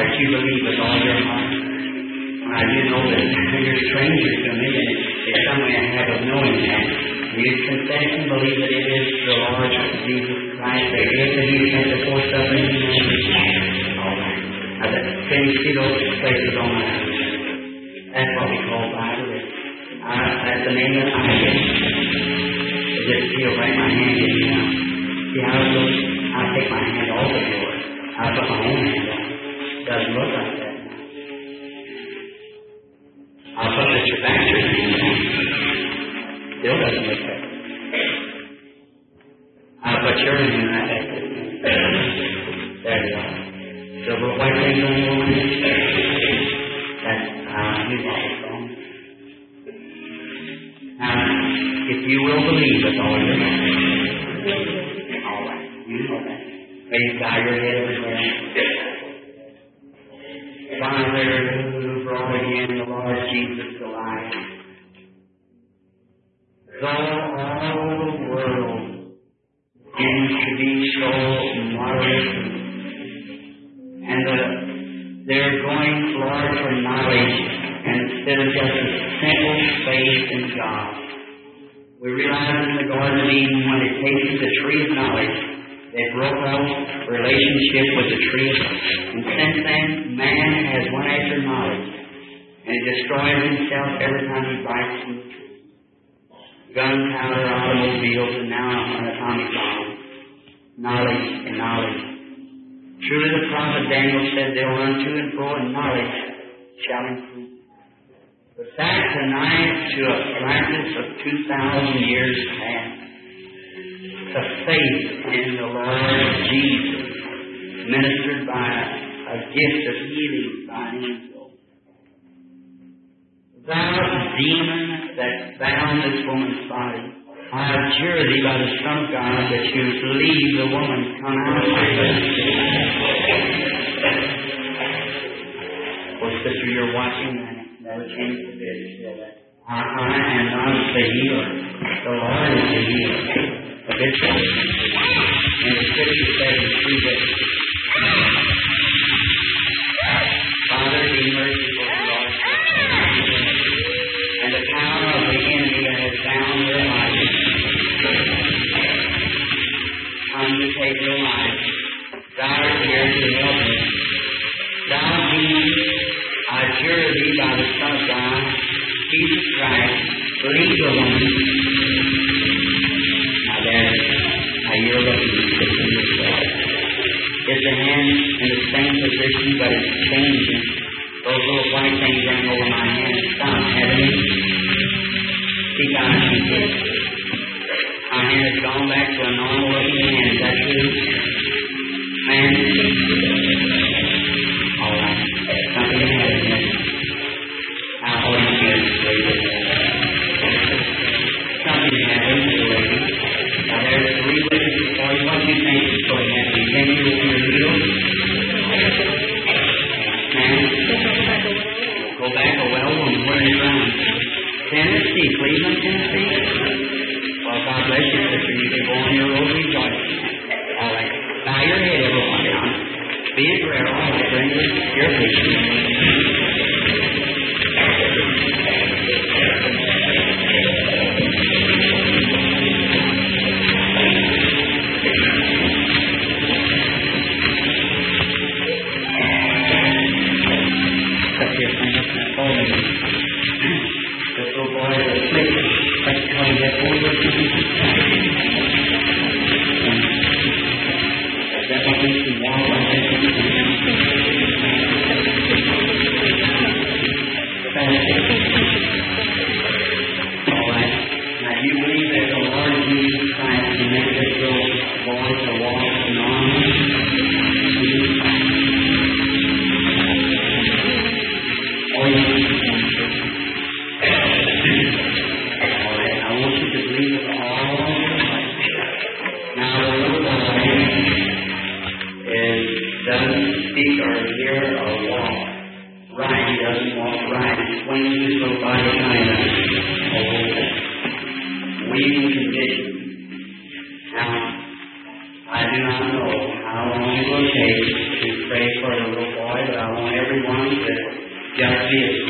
S3: that you believe with all your heart. I do know that you're strangers to me, and it's some way I have of knowing that. You confess and believe that it is the Lord Jesus Christ, that it is that He sent the force of His name. All right. Now, can you see those places on my house? That's what we call Bible. That's the name that I get. It just feels like my hand is now. See how it looks? I'll take my hand off of yours. I'll put my own hand on. It doesn't look like that. I'll put Mr. Baxter's hand on. Still doesn't look like that. I'll put your hand right back there. There you are. The little white thing on your hand. That's how you walk from. Now, if you will believe with all your heart. All right. You know that. Please bow your head everywhere. Father, who brought again the Lord Jesus to life. Though all the world seems to be so marvelous, and they're going, Lord, for knowledge, and instead of just a simple faith in God. We realize in the Garden of Eden when they tasted the tree of knowledge, they broke off relationship with the tree. And since then, man has went after knowledge. And he destroys himself every time he bites from the tree. Gunpowder, automobiles, and now an atomic bomb. Knowledge and knowledge. Truly the prophet Daniel said they'll run to and fro in knowledge shall improve. But that tonight to a practice of 2,000 years past. The faith in the Lord Jesus, ministered by a gift of healing by an angel. Thou demon that bound this woman's body, I adjure thee by the Son of God that you leave the woman, come out of her. Well, sister, you're watching that. Never change the bit. I am not the healer. The Lord is the healer. Of Israel. And the Scripture says in true that Father, be merciful to us. And the power of the enemy that has bound their life come to take their life. Thou art here to help me. Thou demon, I adjure thee by the Son of God, Jesus Christ, leave the woman. Now you're looking at yourself. It's a hand in the same position, but it's changing. Those little white things running over my hand. Stop, heavenly. See, God, she did. My hand has gone back to a normal looking hand. Is that true? Man? All right. Something in heaven. I'll hold you here, lady. Something in heaven, lady. Now there's 3 witnesses for you. What do you think is going to happen? Can you with your needle? Man? Go back a well woman. Where are you from? Tennessee, Cleveland, Tennessee. Well, God bless you, sister. You can go on your road rejoicing. All right. Bow your head, everyone, now. Be in prayer. All right, bring your patience. This little boy is asleep. Let's try to get over to him. That makes me walk like this. All right. Now, do you believe that the Lord Jesus Christ can make this little boy to walk normally? Oh, yes. Speak or hear or walk right. He doesn't walk right. He swings his little body kind of weaving condition. Now, I do not know how long it will take to pray for the little boy, but I want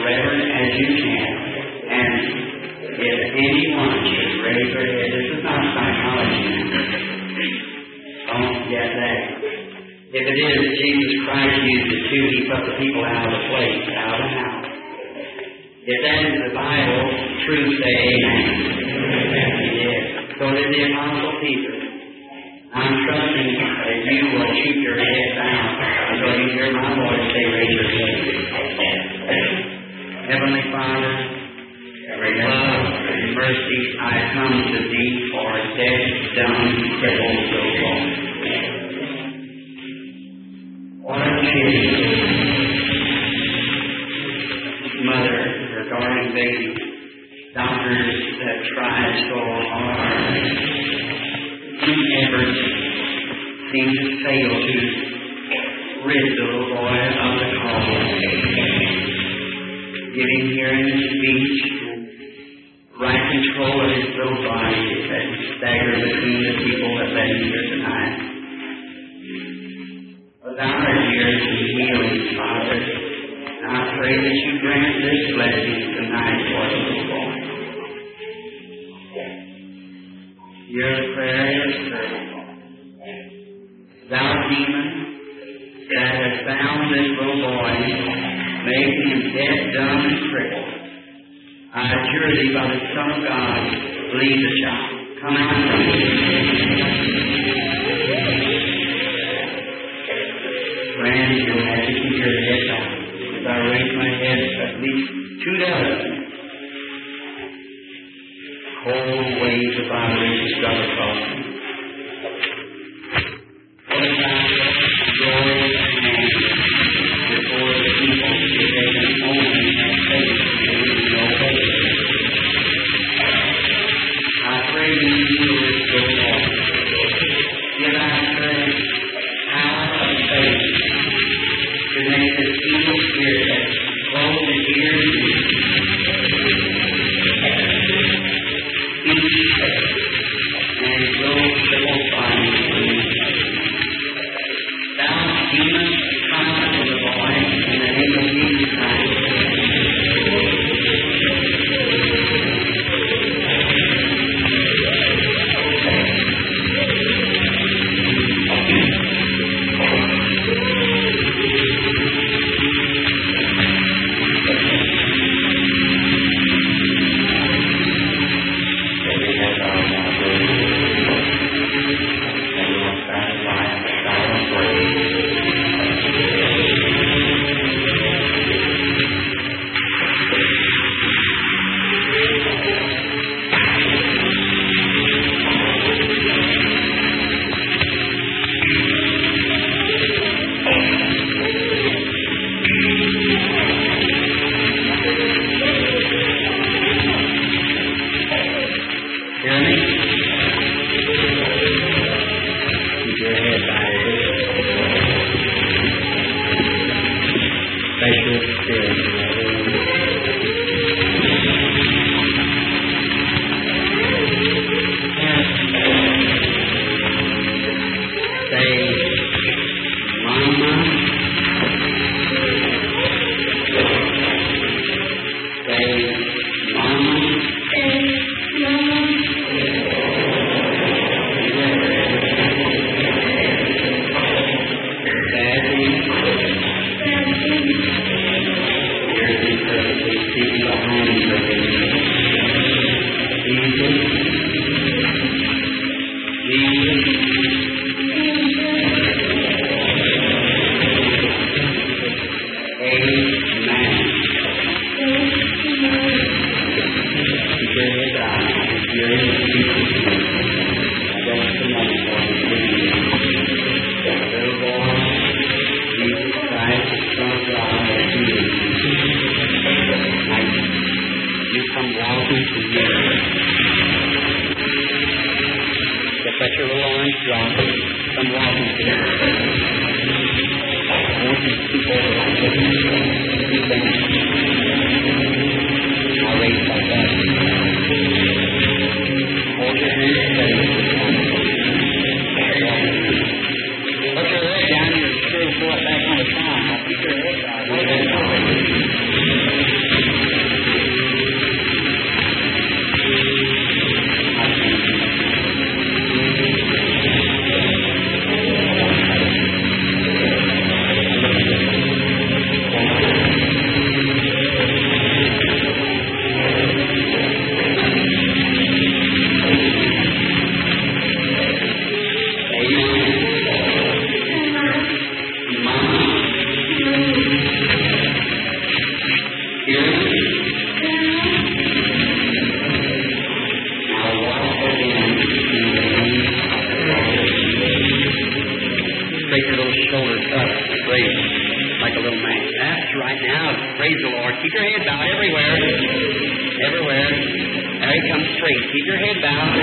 S3: reverent as you can. And if anyone should raise their head, this is not psychology. Don't get that. If it is, Jesus Christ used it to keep up the people out of the place, out of the house. If that is the Bible, true, say amen. He did. So did the Apostle Peter. I'm trusting that you will keep your head down until you hear my voice say, raise your head. Heavenly Father, every love and mercy I come to thee for dead, dumb, crippled, so long. What a pity. Mother, her darling baby, doctors that tried so hard, efforts seem to fail to rid the little boy of the cause. Giving hearing and speech and right control of his little body that stagger between the people that led him here tonight. But thou art here to heal him, Father. And I pray that you grant this blessing tonight for the little boy. Your prayer is heard. Thou demon that has bound this little boy, making him dead, dumb, and crippled, I adjure thee by the Son of God, leave the child. Come out from him. Friends, you'll have to keep your head down. As I raise my head, at least 2 dozen cold waves of vibration struck across me. What about joy and anger before the people if they can only have faith and obey? I pray you heal this little boy. Give our church power of faith to make this evil spirit that close his ears and go to the body. Thou demon, come to the boy in the name of Jesus Christ. little man. That's right now. Praise the Lord. Keep your head bowed everywhere. Everywhere. There he comes straight. Keep your head bowed.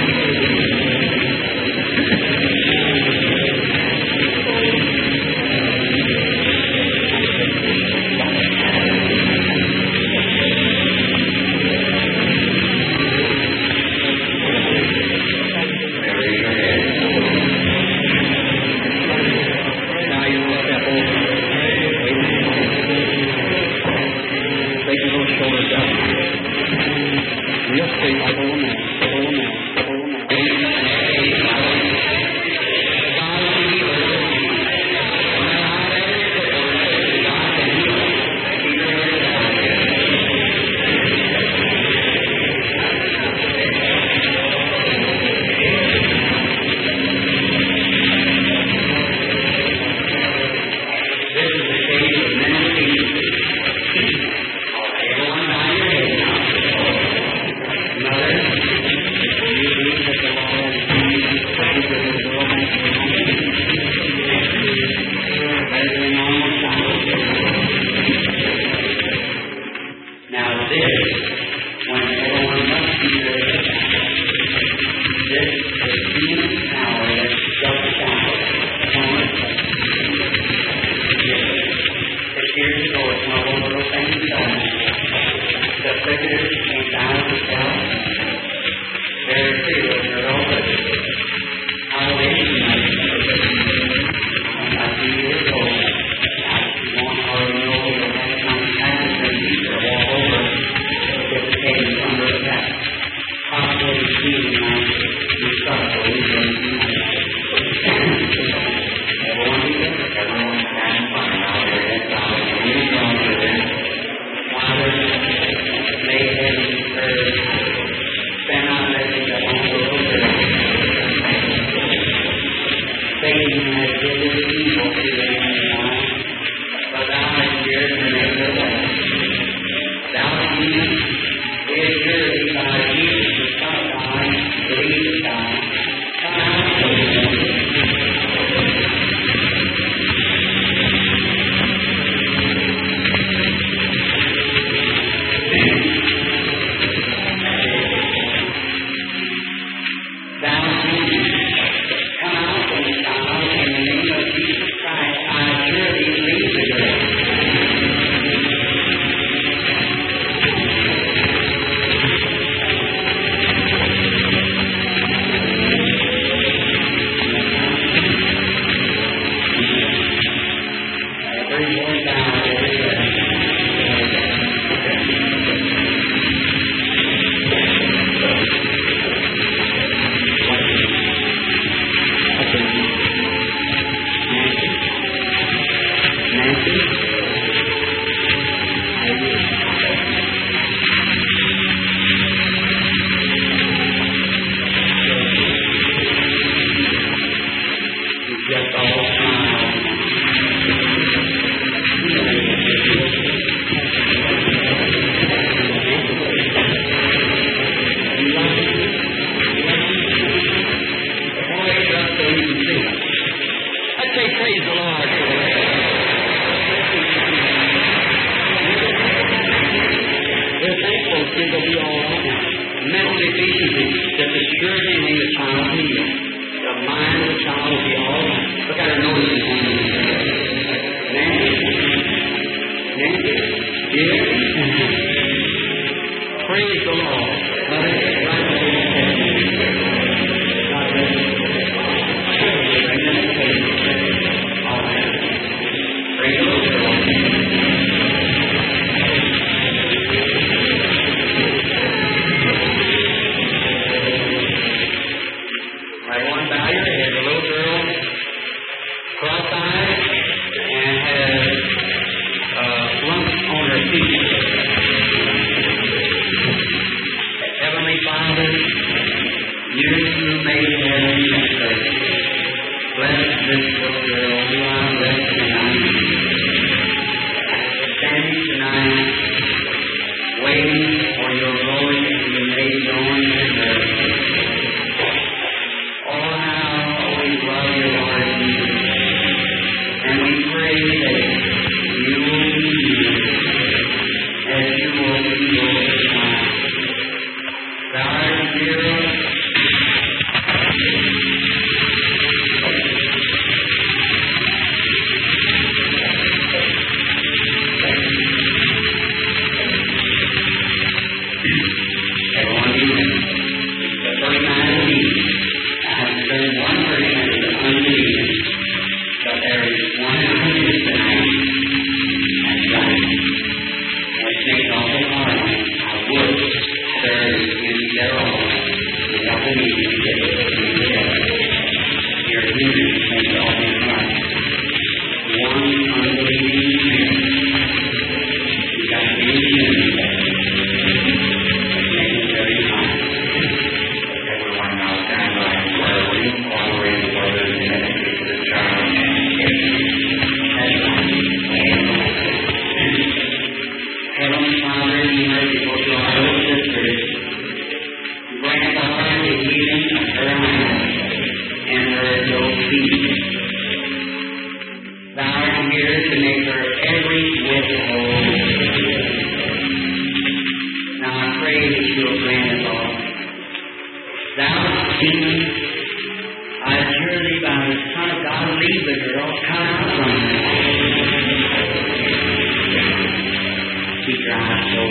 S3: And we pray that you will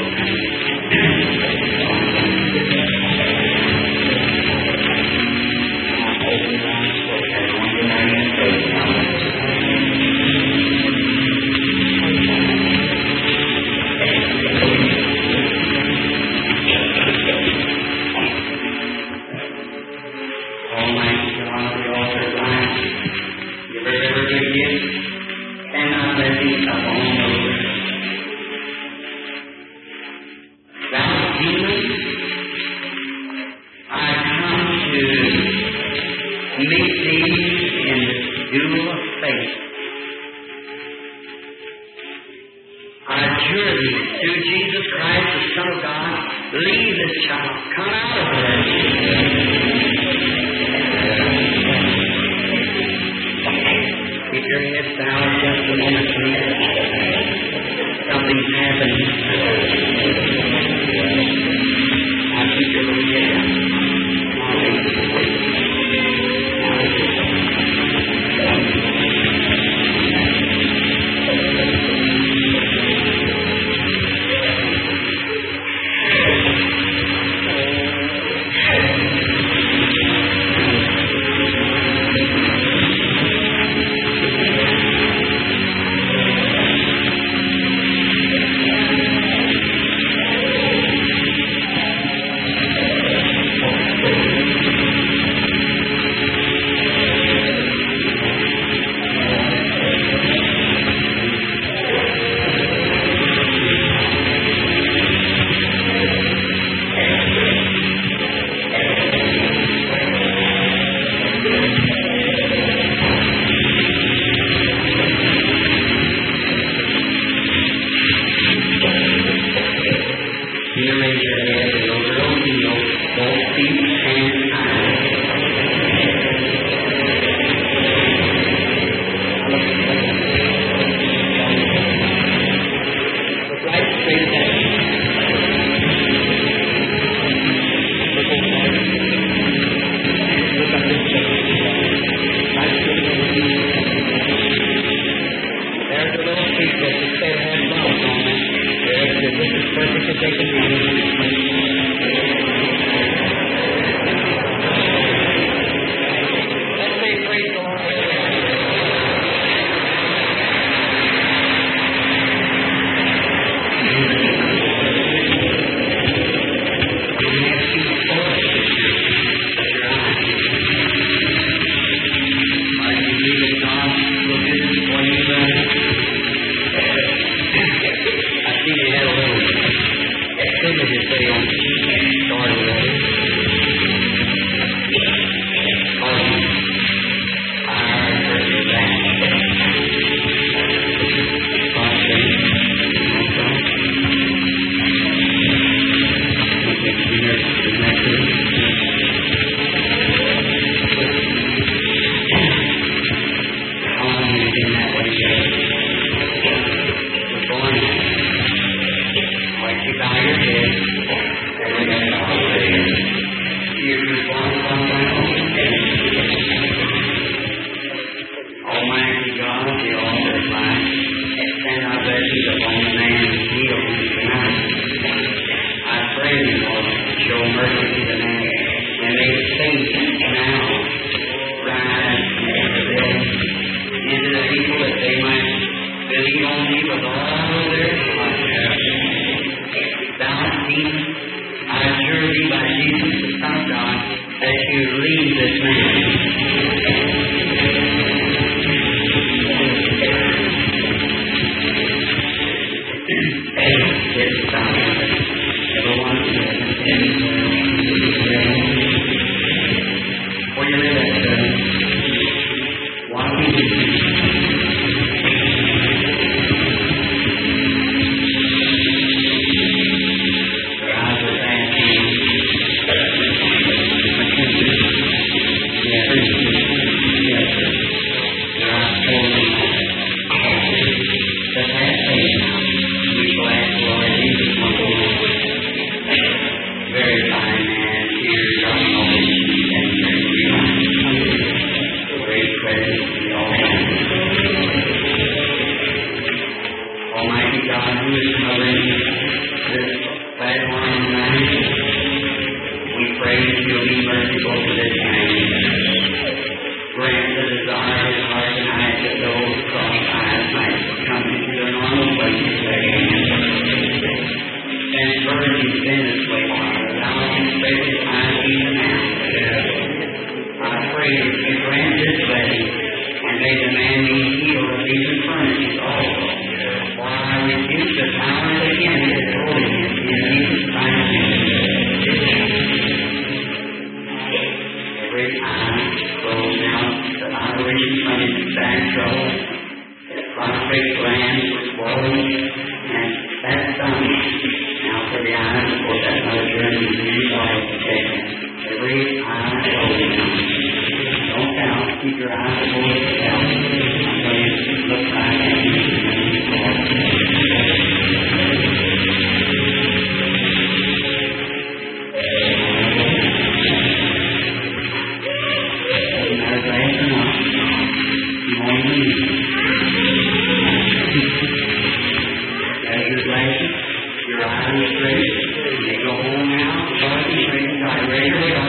S3: Very fine. Almighty God, who is covering this platform tonight, we pray that you'll be merciful to this man. Grant the desire of his heart tonight that those crossed eyes might come into their normal places again. And burn his sin this way, Father. Allow him to stretch his eyes even now. I pray that you grant this blessing, and may the man be healed of these infirmities also. For I rebuke the power of the enemy that holds him in Jesus Christ's name. Every eye closed now, the operation from his back trouble, his prostate glands were swollen, and that's done. Now for the eyes, of course, that's not a journey to any life protection. Every eye closed now. Don't doubt. Keep your eyes closed to doubt. Until you look back at me and you fall. Doesn't matter glass or not. You won't even need it. As your glasses, your eyes are straight. They go home now. Start to straighten. Got a regular